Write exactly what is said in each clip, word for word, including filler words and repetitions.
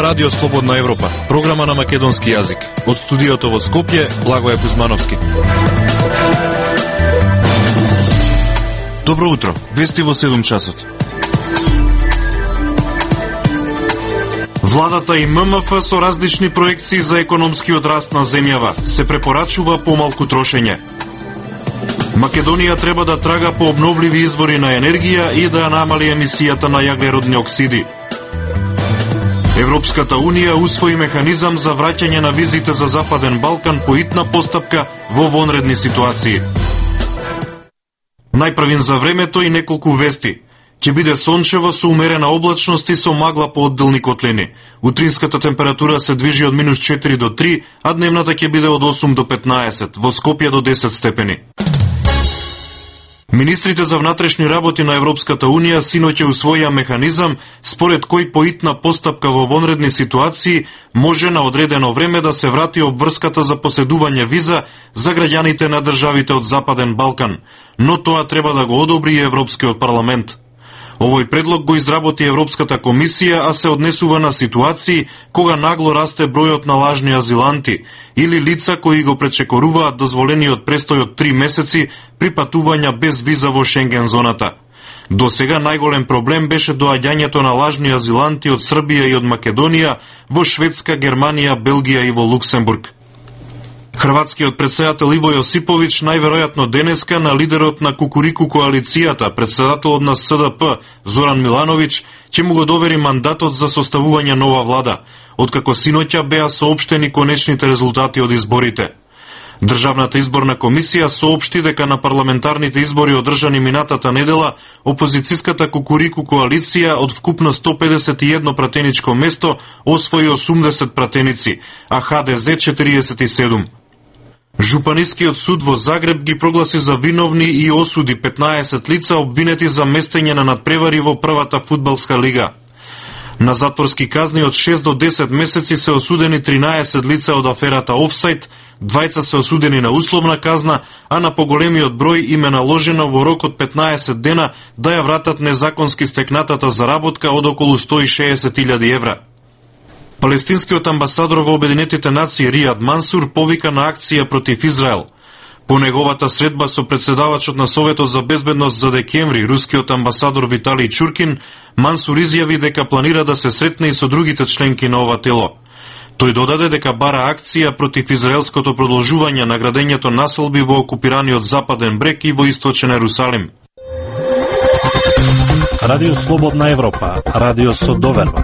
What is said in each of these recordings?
Радио Слободна Европа, програма на македонски јазик. Од студиото во Скопје, Благоје Кузмановски. Добро утро, вести во седум часот. Владата и М М Ф со различни проекции за економскиот раст на земјава се препорачува помалку трошење. Македонија треба да трага по обновливи извори на енергија и да намали емисијата на јаглеродни оксиди. Европската Унија усвои механизам за враќање на визите за Западен Балкан по итна постапка во вонредни ситуации. Најпрвин за времето и неколку вести. Ќе биде сончево со умерена облачност и со магла по одделни котлини. Утринската температура се движи од минус четири до три, а дневната ќе биде од осум до петнаесет, во Скопје до десет степени. Министрите за внатрешни работи на Европската Унија синоќа усвоија механизам според кој по итна постапка во вонредни ситуации може на одредено време да се врати обврската за поседување виза за граѓаните на државите од Западен Балкан, но тоа треба да го одобри и Европскиот парламент. Овој предлог го изработи Европската комисија, а се однесува на ситуации кога нагло расте бројот на лажни азиланти или лица кои го пречекоруваат дозволениот престој од три месеци при патувања без виза во Шенген зоната. До сега најголем проблем беше доаѓањето на лажни азиланти од Србија и од Македонија во Шведска, Германија, Белгија и во Луксембург. Хрватскиот претседател Иво Јосиповиќ најверојатно денеска на лидерот на Кукурику коалицијата, претседателот на С Д П Зоран Милановиќ, ќе му го довери мандатот за составување нова влада, откако синоќа беа соопштени конечните резултати од изборите. Државната изборна комисија соопшти дека на парламентарните избори одржани минатата недела, опозицијската Кукурику коалиција од вкупно сто педесет и едно пратеничко место освои осумдесет пратеници, а Х Д З четириесет и седум. Жупанискиот суд во Загреб ги прогласи за виновни и осуди петнаесет лица обвинети за местење на надпревари во првата фудбалска лига. На затворски казни од шест до десет месеци се осудени тринаесет лица од аферата Офсайд, двајца се осудени на условна казна, а на поголемиот број им е наложено во рок од петнаесет дена да ја вратат незаконски стекнатата заработка од околу сто и шеесет илјади евра. Палестинскиот амбасадор во Обединетите нации Ријад Мансур повика на акција против Израел. По неговата средба со председавачот на Советот за безбедност за декември, рускиот амбасадор Виталий Чуркин, Мансур изјави дека планира да се сретне и со другите членки на ова тело. Тој додаде дека бара акција против израелското продолжување на градењето населби во окупираниот Западен брег и во Источен Ерусалим. Радио Слободна Европа, радио со доверба.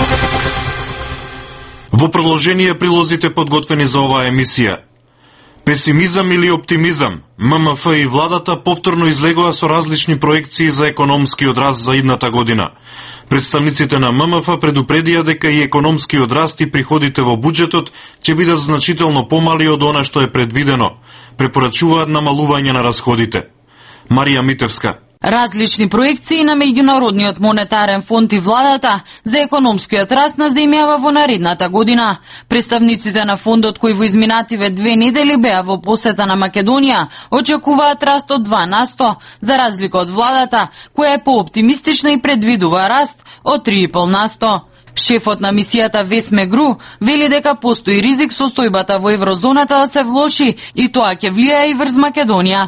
Во продолжение прилозите подготвени за оваа емисија. Песимизам или оптимизам, М М Ф и владата повторно излегоа со различни проекции за економскиот раст за идната година. Представниците на М М Ф предупредија дека и економскиот раст и приходите во буџетот ќе бидат значително помали од она што е предвидено. Препорачуваат намалување на расходите. Марија Митевска. Различни проекции на Меѓународниот монетарен фонд и владата за економскиот раст на земјава во наредната година. Представниците на фондот кои во изминативе две недели беа во посета на Македонија очекуваат раст од два на сто, за разлика од владата која е пооптимистична и предвидува раст од три и пол на сто. Шефот на мисијата Весме Гру вели дека постои ризик состојбата во еврозоната да се влоши и тоа ќе влијае и врз Македонија.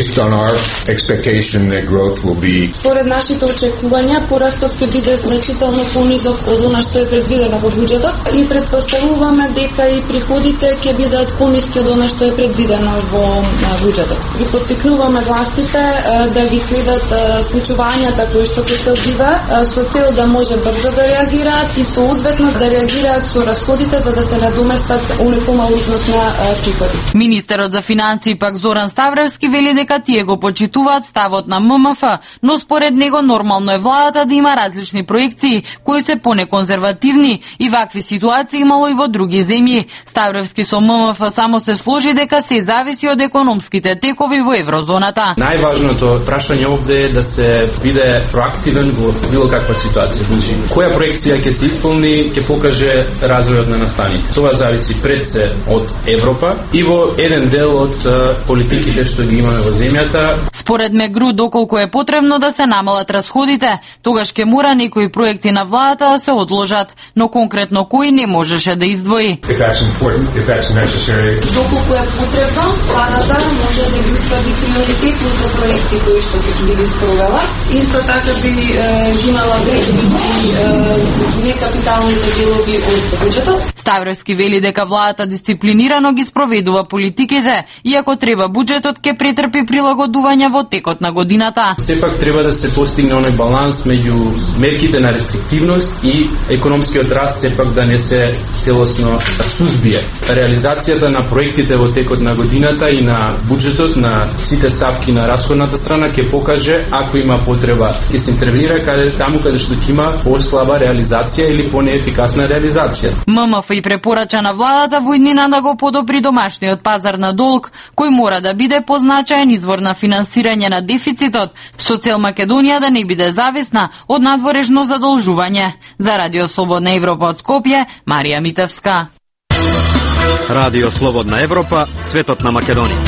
Be... Според нашите очекувања, порастот ќе биде значително понизок од она што е предвидено во буџетот и предпоставуваме дека и приходите ќе бидат пониски од она што е предвидено во буџетот. Ги поттикнуваме властите да ги следат случувањата кои што ќе се одвиваат со цел да може брзо да реагираат и соодветно да реагираат со расходите за да се надоместат оне помал износ на приходи. Министерот за финансии пак Зоран Ставревски вели дека тие го почитуваат ставот на М М Ф, но според него нормално е владата да има различни проекции кои се понеконзервативни и вакви ситуации имало и во други земји. Ставревски со М М Ф само се сложи дека се зависи од економските текови во еврозоната. Најважното прашање овде е да се биде проактивен во било каква ситуација. Значи, која проекција ќе се исполни, ќе покаже развојот на настаните. Тоа зависи пред се од Европа и во еден дел од политиките што ги имаме во земјата. Според Мегру, доколку е потребно да се намалат расходите, тогаш ќе мора некои проекти на владата да се одложат, но конкретно кои не можеше да издвои. Доколку е потребно, владата може да ги утврди приоритетните проекти кои што се били спровела. Исто така би имала некапиталните делови од буџетот. Ставровски вели дека владата дисциплинирано ги спроведува политиките, иако треба буџетот ќе претрпи прилагодување во текот на годината. Сепак треба да се постигне оној баланс меѓу мерките на рестриктивност и економскиот раст сепак да не се целосно сузбие. Реализацијата на проектите во текот на годината и на буџетот на сите ставки на расходната страна ќе покаже ако има потреба ќе се интервенира каде таму каде што ќе има послаба реализација или понеефикасна реализација. ММФ и препорача на владата во иднина да го подобри домашниот пазар на долг, кој мора да биде позначаен извор на финансирање на дефицитот, со цел Македонија да не биде зависна од надворешно задолжување. За Радио Слободна Европа од Скопје, Марија Митевска. Радио Слободна Европа, светот на Македонија.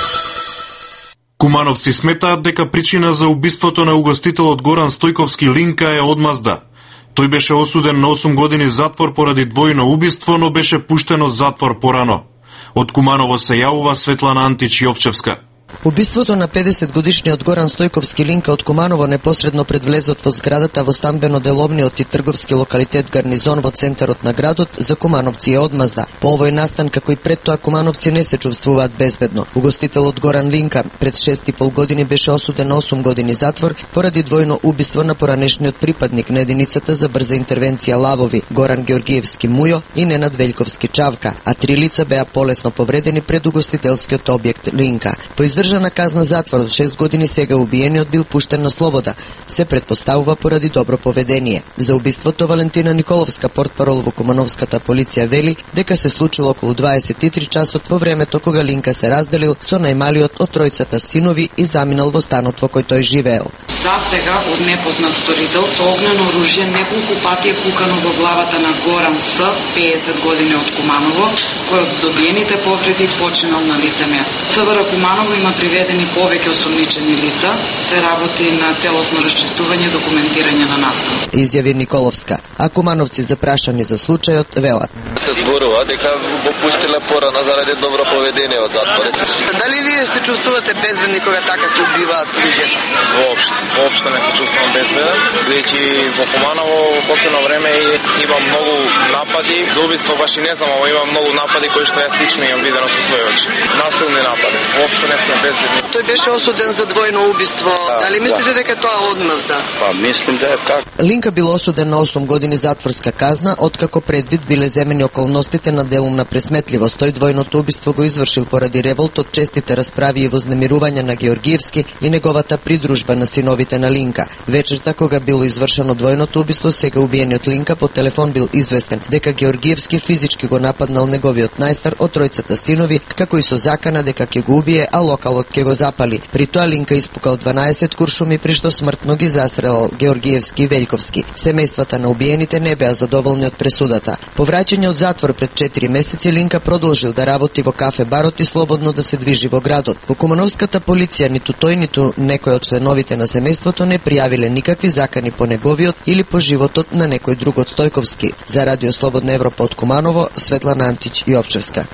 Кумановци сметаат дека причина за убиството на угостителот Горан Стојковски Линка е одмазда. Тој беше осуден на осум години затвор поради двојно убиство, но беше пуштен од затвор порано. Од Куманово се јавува Светлана Антич Јовчевска. Убиството на педесетгодишниот Горан Стојковски Линка од Куманово непосредно пред влезот во зградата во стамбено-деловниот и трговски локалитет Гарнизон во центарот на градот за кумановци е одмазда. По овој настан, како и пред тоа, кумановци не се чувствуваат безбедно. Угостителот Горан Линка пред шест и пол години беше осуден на осум години затвор поради двојно убиство на поранешниот припадник на единицата за брза интервенција Лавови, Горан Георгиевски Мујо и Ненад Велјковски Чавка, а три лица беа полесно повредени пред угостителскиот објект Линка. По издржана казна затвор од шест години, сега убиениот бил пуштен на слобода. Се предпоставува поради добро поведение. За убиството Валентина Николовска, портпарол во Кумановската полиција, вели дека се случило околу дваесет и три часот во времето кога Линка се разделил со најмалиот од тројцата синови и заминал во станот во кој тој живеел. Засега од непознат сторител со огнено оружје неколку пати е пукано во главата на Горан С, пеесет години од Куманово, кој од добиените повреди починал на лице место. ЦВР Куманово има приведени повеќе осомничени лица, се работи на целосно расчистување и документирање на настан. Изјави Николовска, а кумановци запрашани за случајот велат. Се зборува дека го пуштиле порано заради добро поведение од затворот. Дали вие се чувствувате безбедни кога така се убиваат луѓе? Воопшто, воопшто не се чувствувам безбеден, бидејќи во Куманово во последно време има многу напади, за убиство баш и не знам, ама има многу напади кои што јас лично имам видено со своји очи. Насилни напади. Воопшто не сме безбедни. Тој беше осуден за двојно убиство. Да, дали мислите да. дека тоа одмазда? Па, мислим да е така. Линка бил осуден на осум години затворска казна, откако предвид биле земени околностите на делум на пресметливост. Тој двојното убиство го извршил поради револт од честите расправи и вознемирувања на Георгиевски и неговата придружба на синовите на Линка. Вечерта кога било извршено двојното убиство, сега убиениот Линка по телефон бил известен дека Георгиевски физички го нападнал неговиот најстар од тројцата синови, како и со закана дека ќе го убие, а локалот ќе го запали. При тоа Линка испукал дванаесет куршуми, при што смртно ги застрелал Георгиевски и Велјковски. Семејствата на убиените не беа задоволни од пресудата. По враќање од затвор пред четири месеци, Линка продолжил да работи во кафе барот и слободно да се движи во градот. По Кумановската полиција ниту тој ниту некој од членовите на семејството не пријавиле никакви закани по неговиот или по животот на некој друг од Стојковски. За Радио Слободна Европа од Куманово, Светлана Антич Јовчевска.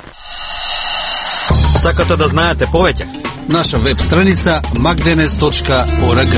Сакате да знаете повеќе? Наша веб страница magdenes точка org.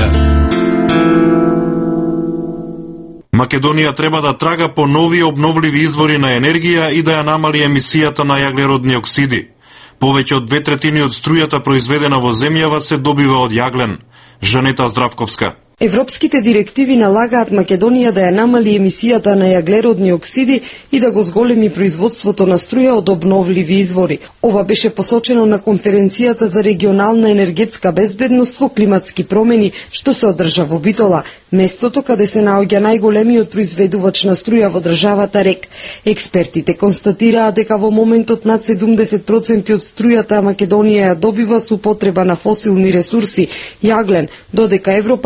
Македонија треба да трага по нови обновливи извори на енергија и да ја намали емисијата на јаглеродни оксиди. Повеќе од две третини од струјата произведена во земјава се добива од јаглен. Жанета Здравковска. Европските директиви налагаат Македонија да ја намали емисијата на јаглеродни оксиди и да го зголеми производството на струја од обновливи извори. Ова беше посочено на конференцијата за регионална енергетска безбедност во климатски промени, што се одржа во Битола, местото каде се наоѓа најголемиот произведувач на струја во државата РЕК. Експертите констатираат дека во моментот над седумдесет проценти од струјата Македонија ја добива со употреба на фосилни ресурси, јаглен, додека Европа се ориентира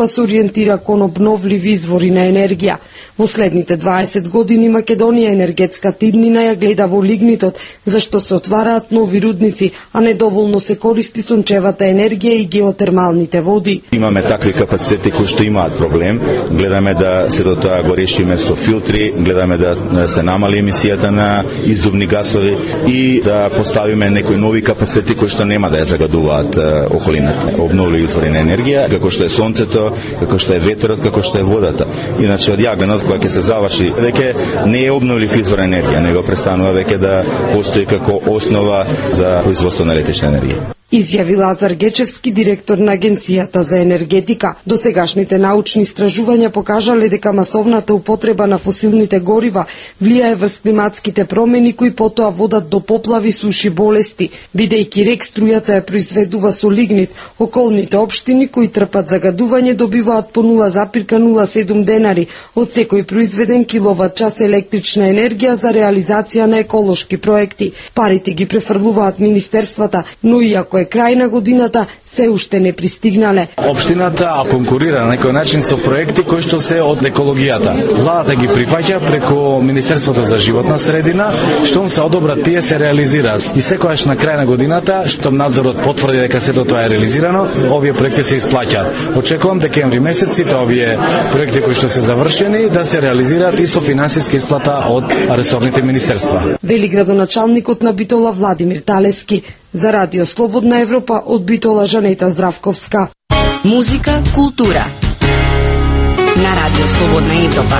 ориентира кон обновливи извори на енергија. Во следните дваесет години Македонија енергетската иднина ја гледа во лигнитот, зашто се отвараат нови рудници, а недоволно се користи сончевата енергија и геотермалните води. Имаме такви капацитети кои што имаат проблем, гледаме да се до тоа го решиме со филтри, гледаме да се намали емисијата на издувни гасови и да поставиме некои нови капацитети кои што нема да ја загадуваат околината. Обновливи извори на енергија, како што е сонцето, како што е ветерот, како што е водата. Иначе од јаглена која ќе се заврши, веќе не е обновлив извор енергија, него престанува веќе да постои како основа за производство на електрична енергија. Изјави Лазар Гечевски, директор на Агенцијата за енергетика. Досегашните научни истражувања покажале дека масовната употреба на фосилните горива влијае врз климатските промени кои потоа водат до поплави, суши, болести. Бидејќи рек струјата ја произведува со лигнит, околните општини кои трпат загадување добиваат по нула зарез нула седум денари од секој произведен киловат час електрична енергија за реализација на еколошки проекти. Парите ги префрлуваат министерствата, но иако е крај на годината, се уште не пристигнале. Општината конкурира на некој начин со проекти кои што се од екологијата. Владата ги прифаќа преку Министерството за животна средина, штом се одобрат тие се реализираат. И секогаш на крај на годината, штом надзорот потврди дека сето тоа е реализирано, овие проекти се исплаќаат. Очекувам декември месец сите овие проекти кои што се завршени да се реализираат и со финансиска исплата од ресорните министерства. Вели градоначалникот на Битола Владимир Талески. За Радио Слободна Европа од Битола Жанета Здравковска. Музика, култура. На Радио Слободна Европа.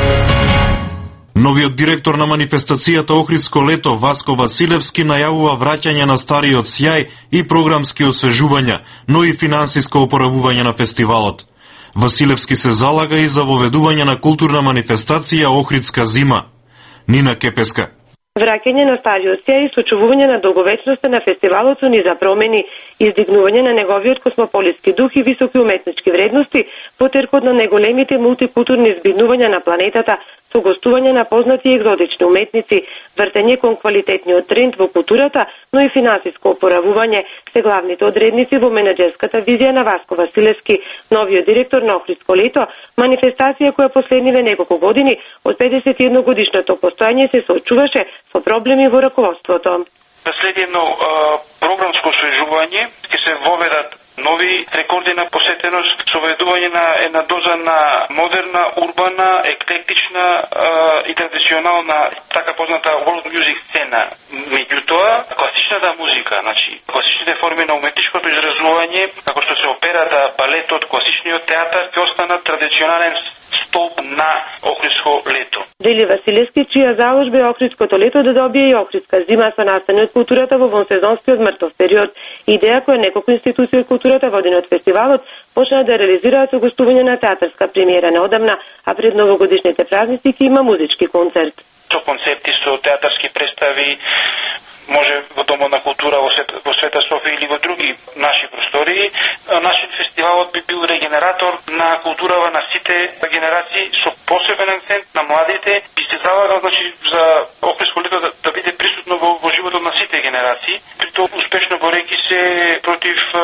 Новиот директор на манифестацијата Охридско лето Васко Василевски најавува враќање на стариот сјај и програмски освежувања, но и финансиско опоравување на фестивалот. Василевски се залага и за воведување на културна манифестација Охридска зима. Нина Кепеска. Враќање на стариот сјај и сочувување на долговечноста на фестивалот со низа промени, издигнување на неговиот космополитски дух и високи уметнички вредности, потеркот на неголемите мултикултурни збиднувања на планетата, со гостување на познати и екзотични уметници, вртење кон квалитетниот тренд во културата, но и финансиско опоравување се главните одредници во менаџерската визија на Васко Василевски, новиот директор на Охридско лето, манифестација која последниве неколку години од педесет и едно годишното постојање се соочуваше со проблеми во раководството. Следи едно а, програмско освежување, ќе се воведат нови рекорди на посетеност, со воведување на една доза на модерна, урбана, еклектична а, и традиционална, така позната world music сцена. Меѓутоа, класичната музика, значи класичните форми на уметничкото изразување, како што се операта, балетот, класичниот театар, ќе останат традиционален столб на Охридско лето. Вели Василевски, чија заложба е Охридското лето да добие и Охридска зима со настани од културата во вонсезонскиот мртов период. Идеја која неколку институции од културата водени од фестивалот почна да реализираат со гостување на театарска премиера неодамна, а пред новогодишните празници ќе има музички концерт. Со концерти, со театарски представи, може во Домот на култура во, Свет, во Света Софија или во други наши простории. Нашиот фестивалот би бил регенератор на културава на сите генерации со посебен акцент на младите. Би се залагал, значи, за Охридско лето да, да биде присутно во, во животот на сите генерации. При тоа успешно борејќи се против е,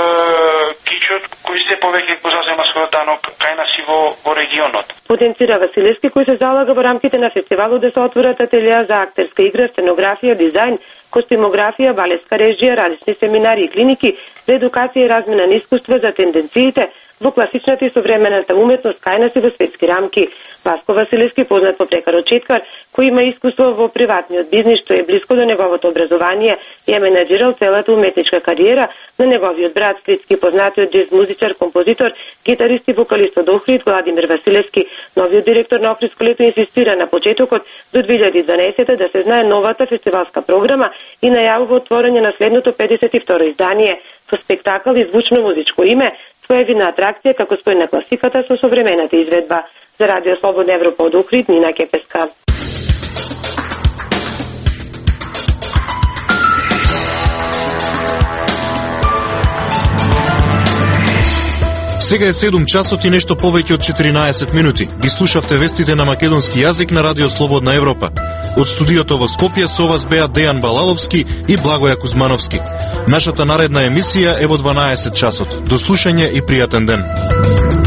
кичот, кој се повеќе го зазема скоротано кај нас и во, во регионот. Потенцира Василевски, кој се залага во рамките на фестивалот да се отворат ателија за актерска игра, сценографија, дизајн, костимографија, балетска режија, различни семинари и клиники за едукација и размена на искуства за тенденциите во класичната и современата уметност кај нас и во светски рамки. Васко Василевски, познат по прекар четкар, кој има искуство во приватниот бизнис, што е близко до неговото образование и е менаџирал целата уметничка кариера на неговиот брат, светски познатиот джез музичар, композитор, гитарист и вокалист од Охрид Владимир Василевски. Новиот директор на Охридско лето инсистира на почетокот до две илјади и дванаесета да се знае новата фестивалска програма и најавува отворање на следното педесет и второ издание со спектакл и звучно музичко име, своевидна атракција како спој на класиката со современата изведба. За Радио Слободна Европа од Охрид, Нина Кепеска. Сега е седум часот и нешто повеќе од четиринаесет минути. Ги слушавте вестите на македонски јазик на Радио Слободна Европа. Од студиото во Скопје со вас беа Дејан Балаловски и Благоја Кузмановски. Нашата наредна емисија е во дванаесет часот. До слушање и пријатен ден.